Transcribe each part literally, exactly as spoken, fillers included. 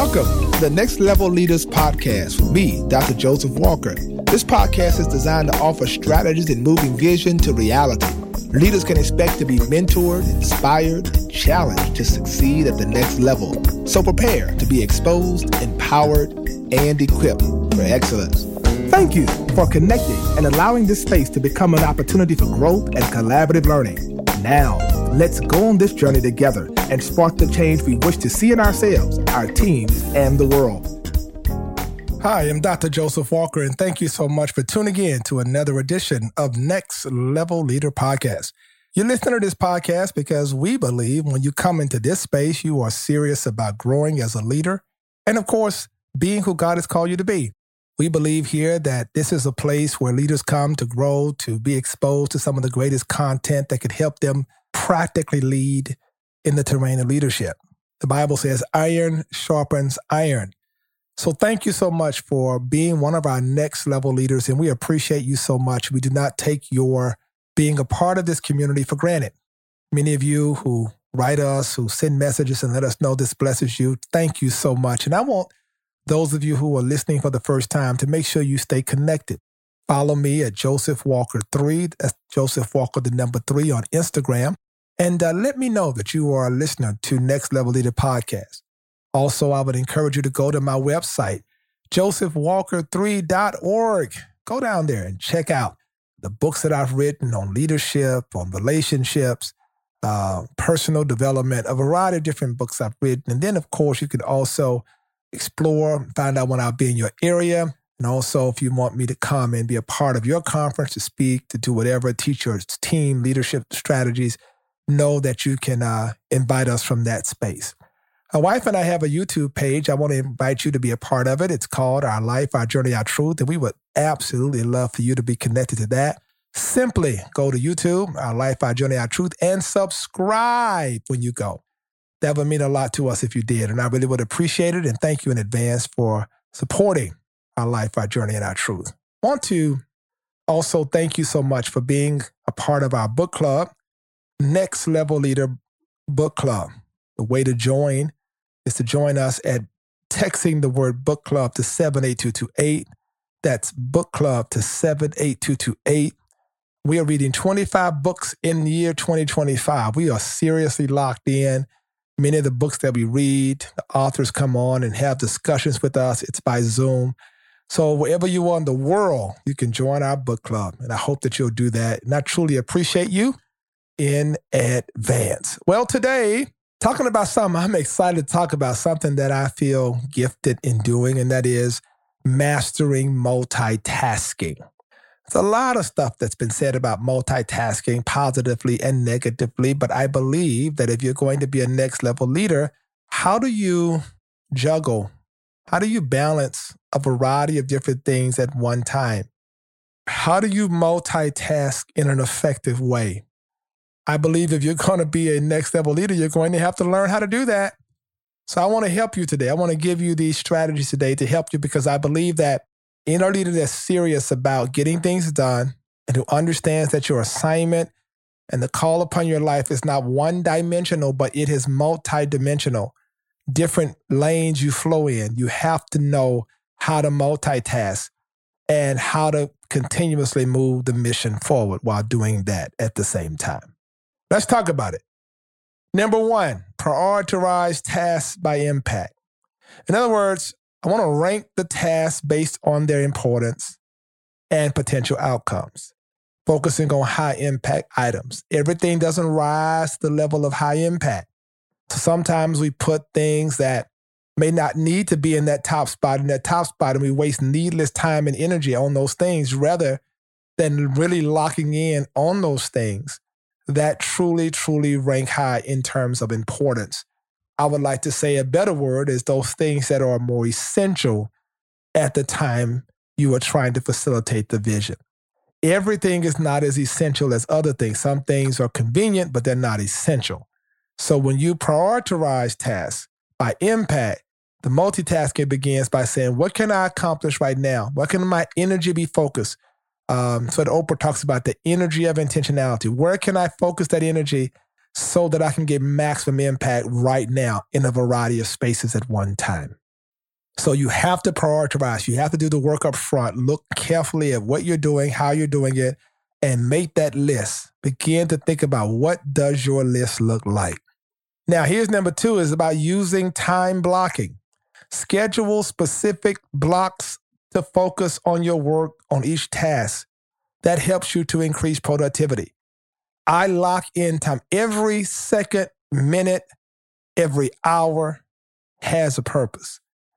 Welcome to the Next Level Leaders Podcast with me, Doctor Joseph Walker. This podcast is designed to offer strategies in moving vision to reality. Leaders can expect to be mentored, inspired, and challenged to succeed at the next level. So prepare to be exposed, empowered, and equipped for excellence. Thank you for connecting and allowing this space to become an opportunity for growth and collaborative learning. Now, let's go on this journey together and spark the change we wish to see in ourselves, our teams, and the world. Hi, I'm Doctor Joseph Walker, and thank you so much for tuning in to another edition of Next Level Leader Podcast. You're listening to this podcast because we believe when you come into this space, you are serious about growing as a leader and, of course, being who God has called you to be. We believe here that this is a place where leaders come to grow, to be exposed to some of the greatest content that could help them practically lead in the terrain of leadership. The Bible says iron sharpens iron. So thank you so much for being one of our next level leaders, and we appreciate you so much. We do not take your being a part of this community for granted. Many of you who write us, who send messages and let us know this blesses you, thank you so much. And I want those of you who are listening for the first time to make sure you stay connected. Follow me at Joseph Walker three. That's Joseph Walker, the number three on Instagram. And uh, let me know that you are a listener to Next Level Leader Podcast. Also, I would encourage you to go to my website, joseph walker three dot org. Go down there and check out the books that I've written on leadership, on relationships, uh, personal development, a variety of different books I've written. And then, of course, you can also explore, find out when I'll be in your area. And also, if you want me to come and be a part of your conference, to speak, to do whatever, teach your team leadership strategies, know that you can uh, invite us from that space. My wife and I have a YouTube page. I want to invite you to be a part of it. It's called Our Life, Our Journey, Our Truth. And we would absolutely love for you to be connected to that. Simply go to YouTube, Our Life, Our Journey, Our Truth, and subscribe when you go. That would mean a lot to us if you did, and I really would appreciate it, and thank you in advance for supporting Our Life, Our Journey, and Our Truth. I want to also thank you so much for being a part of our book club, Next Level Leader Book Club. The way to join is to join us at texting the word book club to seven eight two two eight. That's book club to seven eight two two eight. We are reading twenty-five books in the year twenty twenty-five. We are seriously locked in. Many of the books that we read, the authors come on and have discussions with us. It's by Zoom. So wherever you are in the world, you can join our book club. And I hope that you'll do that. And I truly appreciate you in advance. Well, today, talking about something, I'm excited to talk about something that I feel gifted in doing, and that is mastering multitasking. There's a lot of stuff that's been said about multitasking positively and negatively, but I believe that if you're going to be a next level leader, how do you juggle? How do you balance a variety of different things at one time? How do you multitask in an effective way? I believe if you're going to be a next level leader, you're going to have to learn how to do that. So I want to help you today. I want to give you these strategies today to help you, because I believe that in a leader that's serious about getting things done and who understands that your assignment and the call upon your life is not one-dimensional, but it is multi-dimensional. Different lanes you flow in. You have to know how to multitask and how to continuously move the mission forward while doing that at the same time. Let's talk about it. Number one, prioritize tasks by impact. In other words, I want to rank the tasks based on their importance and potential outcomes, focusing on high impact items. Everything doesn't rise to the level of high impact. So sometimes we put things that may not need to be in that top spot, in that top spot, and we waste needless time and energy on those things rather than really locking in on those things that truly, truly rank high in terms of importance. I would like to say a better word is those things that are more essential at the time you are trying to facilitate the vision. Everything is not as essential as other things. Some things are convenient, but they're not essential. So when you prioritize tasks by impact, the multitasking begins by saying, what can I accomplish right now? What can my energy be focused? Um, so the Oprah talks about the energy of intentionality. Where can I focus that energy so that I can get maximum impact right now in a variety of spaces at one time? So you have to prioritize. You have to do the work up front. Look carefully at what you're doing, how you're doing it, and make that list. Begin to think about what does your list look like. Now, here's number two is about using time blocking. Schedule specific blocks to focus on your work on each task. That helps you to increase productivity. I lock in time. Every second, minute, every hour has a purpose.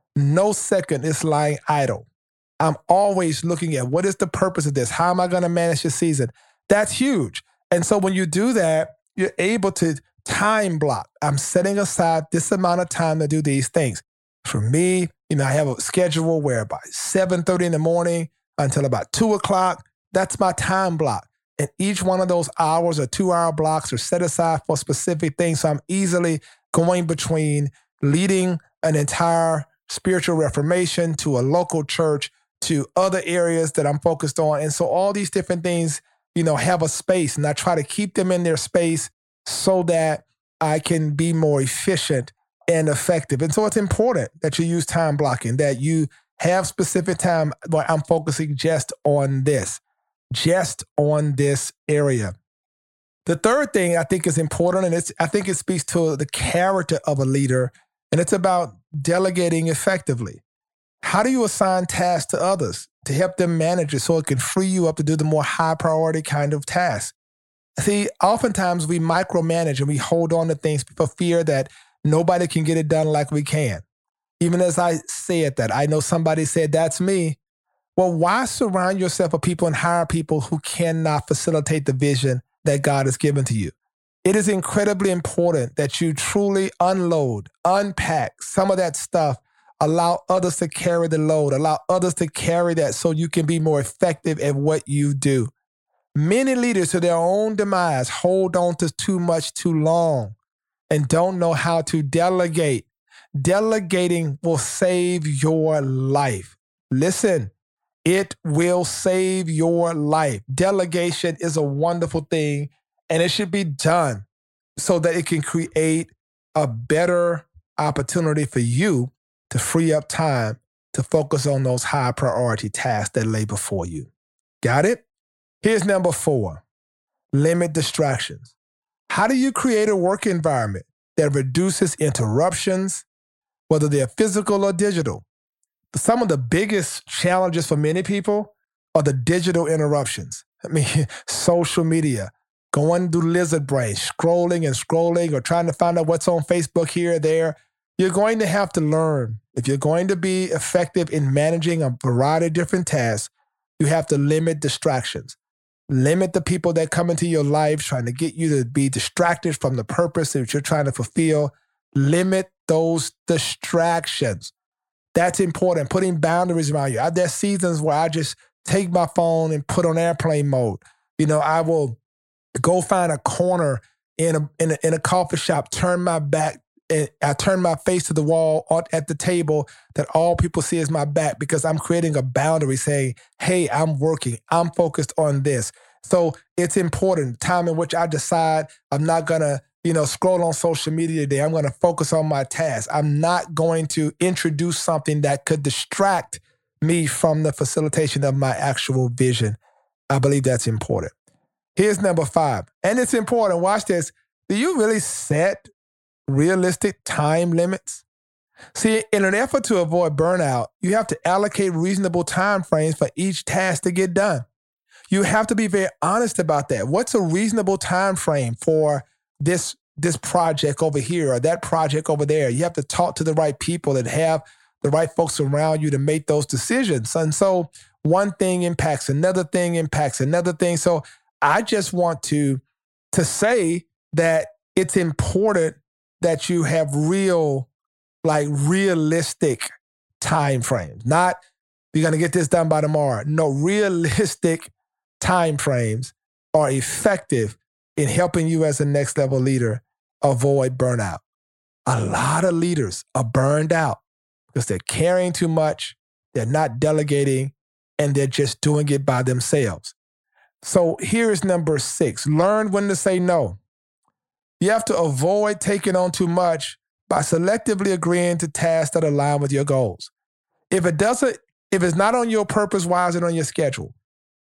No second is lying idle. I'm always looking at what is the purpose of this? How am I going to manage this season? That's huge. And so when you do that, you're able to time block. I'm setting aside this amount of time to do these things. For me, you know, I have a schedule where by seven thirty in the morning until about two o'clock, that's my time block. And each one of those hours or two-hour blocks are set aside for specific things. So I'm easily going between leading an entire spiritual reformation to a local church to other areas that I'm focused on. And so all these different things, you know, have a space, and I try to keep them in their space so that I can be more efficient and effective. And so it's important that you use time blocking, that you have specific time where I'm focusing just on this, just on this area. The third thing I think is important, and it's I think it speaks to the character of a leader, and it's about delegating effectively. How do you assign tasks to others to help them manage it so it can free you up to do the more high priority kind of tasks? See, oftentimes we micromanage and we hold on to things for fear that nobody can get it done like we can. Even as I said that, I know somebody said, that's me. Well, why surround yourself with people and hire people who cannot facilitate the vision that God has given to you? It is incredibly important that you truly unload, unpack some of that stuff, allow others to carry the load, allow others to carry that so you can be more effective at what you do. Many leaders to their own demise hold on to too much too long and don't know how to delegate. Delegating will save your life. Listen, it will save your life. Delegation is a wonderful thing, and it should be done so that it can create a better opportunity for you to free up time to focus on those high priority tasks that lay before you. Got it? Here's number four, limit distractions. How do you create a work environment that reduces interruptions, whether they're physical or digital? Some of the biggest challenges for many people are the digital interruptions. I mean, social media, going through lizard brain, scrolling and scrolling or trying to find out what's on Facebook here or there. You're going to have to learn. If you're going to be effective in managing a variety of different tasks, you have to limit distractions. Limit the people that come into your life trying to get you to be distracted from the purpose that you're trying to fulfill. Limit those distractions. That's important. Putting boundaries around you. There's seasons where I just take my phone and put on airplane mode. You know, I will go find a corner in a, in a, in a coffee shop, turn my back, and I turn my face to the wall at the table that all people see is my back because I'm creating a boundary saying, hey, I'm working. I'm focused on this. So it's important. Time in which I decide I'm not going to, you know, scroll on social media today. I'm going to focus on my task. I'm not going to introduce something that could distract me from the facilitation of my actual vision. I believe that's important. Here's number five. And it's important. Watch this. Do you really set realistic time limits? See, in an effort to avoid burnout, you have to allocate reasonable time frames for each task to get done. You have to be very honest about that. What's a reasonable time frame for this, this project over here or that project over there? You have to talk to the right people and have the right folks around you to make those decisions. And so one thing impacts another thing, impacts another thing. So I just want to, to say that it's important that you have real, like realistic time frames. Not, you're going to get this done by tomorrow. No, realistic time frames are effective in helping you as a next level leader avoid burnout. A lot of leaders are burned out because they're carrying too much, they're not delegating, and they're just doing it by themselves. So here's number six, learn when to say no. You have to avoid taking on too much by selectively agreeing to tasks that align with your goals. If it doesn't, if it's not on your purpose, why is it on your schedule?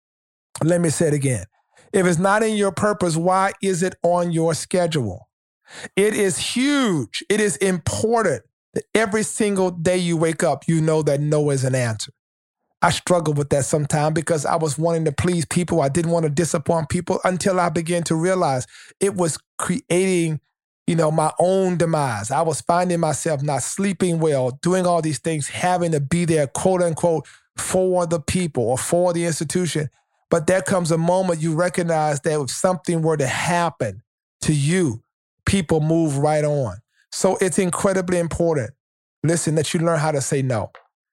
Let me say it again. If it's not in your purpose, why is it on your schedule? It is huge. It is important that every single day you wake up, you know that no is an answer. I struggle with that sometimes because I was wanting to please people. I didn't want to disappoint people until I began to realize it was creating, you know, my own demise. I was finding myself not sleeping well, doing all these things, having to be there, quote unquote, for the people or for the institution. But there comes a moment you recognize that if something were to happen to you, people move right on. So it's incredibly important, listen, that you learn how to say no.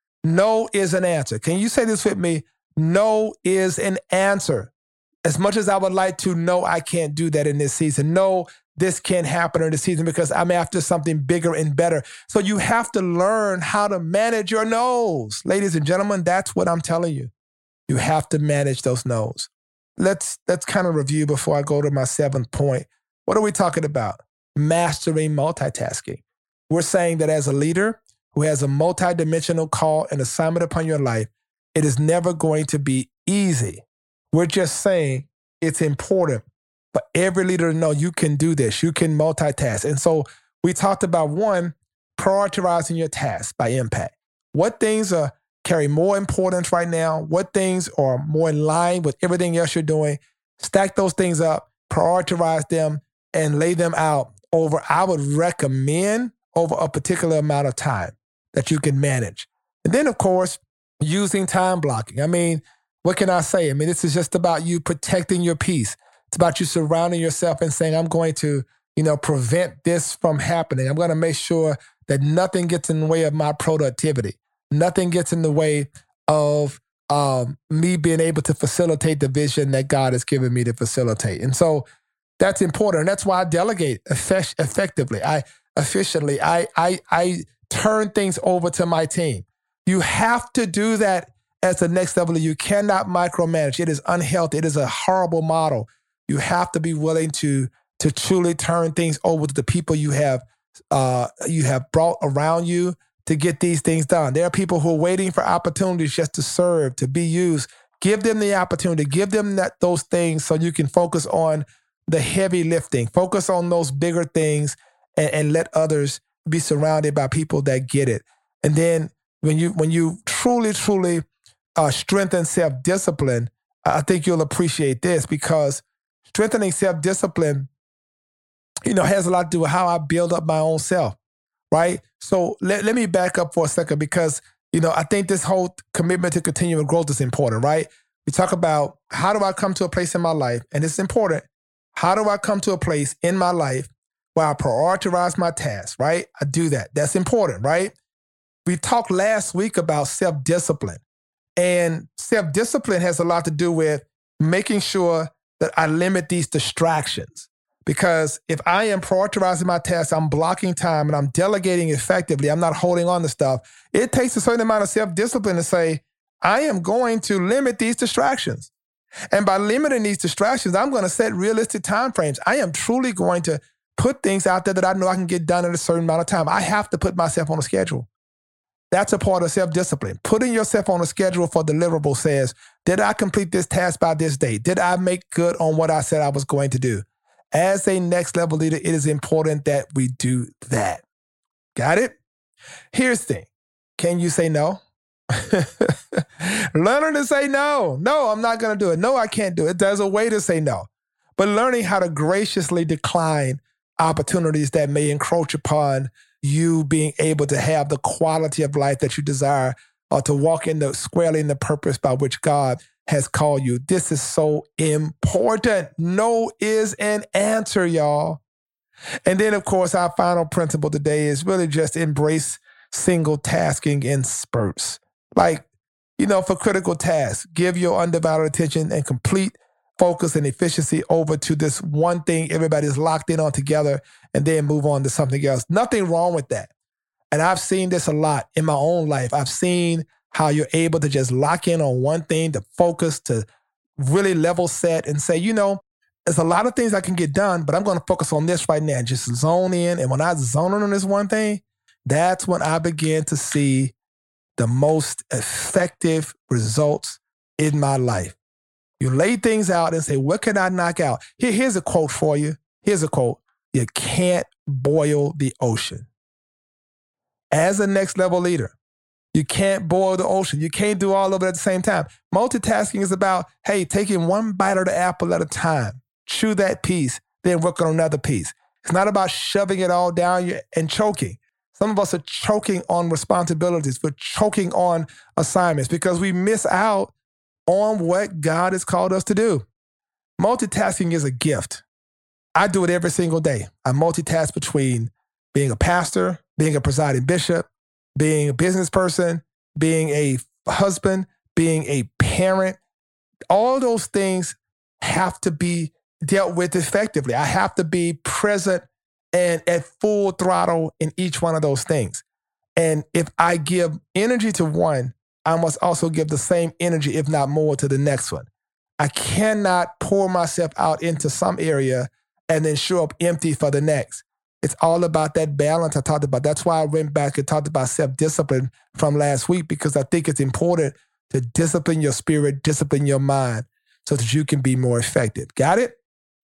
No is an answer. Can you say this with me? No is an answer. As much as I would like to, no, I can't do that in this season. No, this can't happen in this season because I'm after something bigger and better. So you have to learn how to manage your no's. Ladies and gentlemen, that's what I'm telling you. You have to manage those no's. Let's, let's kind of review before I go to my seventh point. What are we talking about? Mastering multitasking. We're saying that as a leader who has a multidimensional call and assignment upon your life, it is never going to be easy. We're just saying it's important for every leader to know you can do this. You can multitask. And so we talked about one, prioritizing your tasks by impact. What things are carry more importance right now? What things are more in line with everything else you're doing? Stack those things up, prioritize them, and lay them out over, I would recommend, over a particular amount of time that you can manage. And then, of course, using time blocking. I mean, what can I say? I mean, this is just about you protecting your peace. It's about you surrounding yourself and saying, I'm going to, you know, prevent this from happening. I'm going to make sure that nothing gets in the way of my productivity. Nothing gets in the way of um, me being able to facilitate the vision that God has given me to facilitate. And so that's important. And that's why I delegate effect- effectively. I efficiently, I, I, I turn things over to my team. You have to do that as the next level. You cannot micromanage. It is unhealthy. It is a horrible model. You have to be willing to, to truly turn things over to the people you have, uh, you have brought around you to get these things done. There are people who are waiting for opportunities just to serve, to be used. Give them the opportunity. Give them that, those things so you can focus on the heavy lifting. Focus on those bigger things and, and let others be surrounded by people that get it. And then when you when you truly, truly uh, strengthen self-discipline, I think you'll appreciate this, because strengthening self-discipline, you know, has a lot to do with how I build up my own self, right? So let, let me back up for a second, because, you know, I think this whole commitment to continual growth is important, right? We talk about, how do I come to a place in my life? And it's important. How do I come to a place in my life where I prioritize my tasks, right? I do that. That's important, right? We talked last week about self-discipline. And self-discipline has a lot to do with making sure that I limit these distractions. Because if I am prioritizing my tasks, I'm blocking time and I'm delegating effectively, I'm not holding on to stuff, it takes a certain amount of self-discipline to say, I am going to limit these distractions. And by limiting these distractions, I'm going to set realistic timeframes. I am truly going to put things out there that I know I can get done in a certain amount of time. I have to put myself on a schedule. That's a part of self-discipline. Putting yourself on a schedule for deliverable says, did I complete this task by this date? Did I make good on what I said I was going to do? As a next level leader, it is important that we do that. Got it? Here's the thing. Can you say no? Learning to say no. No, I'm not going to do it. No, I can't do it. There's a way to say no. But learning how to graciously decline opportunities that may encroach upon you being able to have the quality of life that you desire, or to walk in the squarely in the purpose by which God has called you. This is so important. No is an answer, y'all. And then, of course, our final principle today is really just embrace single tasking in spurts. Like, you know, for critical tasks, give your undivided attention and complete focus and efficiency over to this one thing everybody's locked in on together, and then move on to something else. Nothing wrong with that. And I've seen this a lot in my own life. I've seen how you're able to just lock in on one thing, to focus, to really level set and say, you know, there's a lot of things I can get done, but I'm going to focus on this right now. Just zone in. And when I zone in on this one thing, that's when I begin to see the most effective results in my life. You lay things out and say, what can I knock out? Here, here's a quote for you. Here's a quote. You can't boil the ocean. As a next level leader, you can't boil the ocean. You can't do all of it at the same time. Multitasking is about, hey, taking one bite of the apple at a time. Chew that piece, then work on another piece. It's not about shoving it all down you and choking. Some of us are choking on responsibilities. We're choking on assignments because we miss out on what God has called us to do. Multitasking is a gift. I do it every single day. I multitask between being a pastor, being a presiding bishop, being a business person, being a husband, being a parent. All those things have to be dealt with effectively. I have to be present and at full throttle in each one of those things. And if I give energy to one, I must also give the same energy, if not more, to the next one. I cannot pour myself out into some area and then show up empty for the next. It's all about that balance I talked about. That's why I went back and talked about self-discipline from last week, because I think it's important to discipline your spirit, discipline your mind so that you can be more effective. Got it?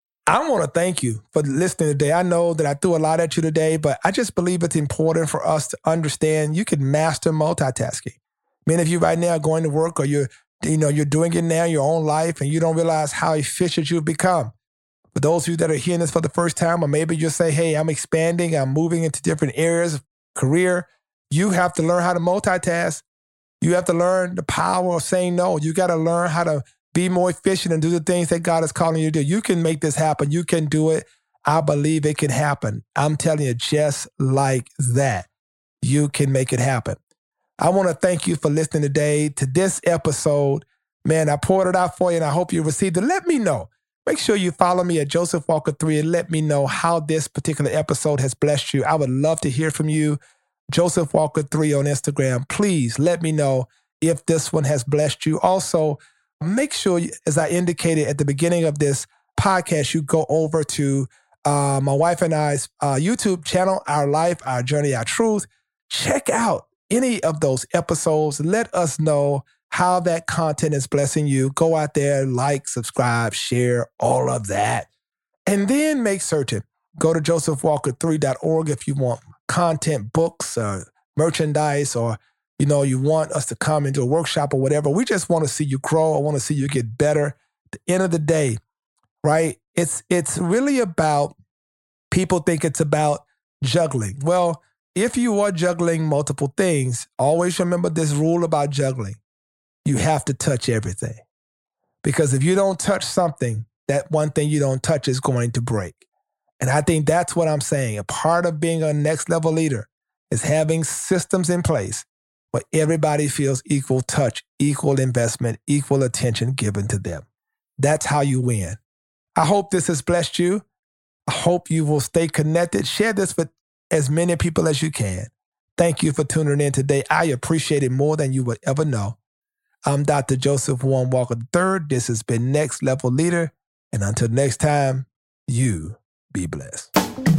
I want to thank you for listening today. I know that I threw a lot at you today, but I just believe it's important for us to understand you can master multitasking. Many of you right now are going to work, or you're, you know, you're doing it now in your own life, and you don't realize how efficient you've become. For those of you that are hearing this for the first time, or maybe you say, hey, I'm expanding, I'm moving into different areas of career, you have to learn how to multitask. You have to learn the power of saying no. You got to learn how to be more efficient and do the things that God is calling you to do. You can make this happen. You can do it. I believe it can happen. I'm telling you, just like that, you can make it happen. I want to thank you for listening today to this episode. Man, I poured it out for you, and I hope you received it. Let me know. Make sure you follow me at Joseph Walker three and let me know how this particular episode has blessed you. I would love to hear from you. Joseph Walker three on Instagram. Please let me know if this one has blessed you. Also, make sure, as I indicated at the beginning of this podcast, you go over to uh, my wife and I's uh, YouTube channel, Our Life, Our Journey, Our Truth. Check out any of those episodes. Let us know how that content is blessing you. Go out there, like, subscribe, share, all of that. And then make certain, go to joseph walker three dot org if you want content, books, or merchandise, or you know, you want us to come and do a workshop or whatever. We just want to see you grow. I want to see you get better. At the end of the day, right? It's it's really about, people think it's about juggling. Well, if you are juggling multiple things, always remember this rule about juggling. You have to touch everything. Because if you don't touch something, that one thing you don't touch is going to break. And I think that's what I'm saying. A part of being a next level leader is having systems in place where everybody feels equal touch, equal investment, equal attention given to them. That's how you win. I hope this has blessed you. I hope you will stay connected. Share this with as many people as you can. Thank you for tuning in today. I appreciate it more than you would ever know. I'm Doctor Joseph Warren Walker the third. This has been Next Level Leader. And until next time, you be blessed.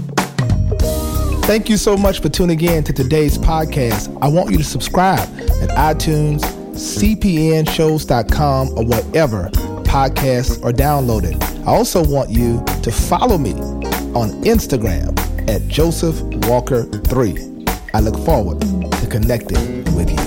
Thank you so much for tuning in to today's podcast. I want you to subscribe at iTunes, c p n shows dot com, or wherever podcasts are downloaded. I also want you to follow me on Instagram at Joseph Walker three. I look forward to connecting with you.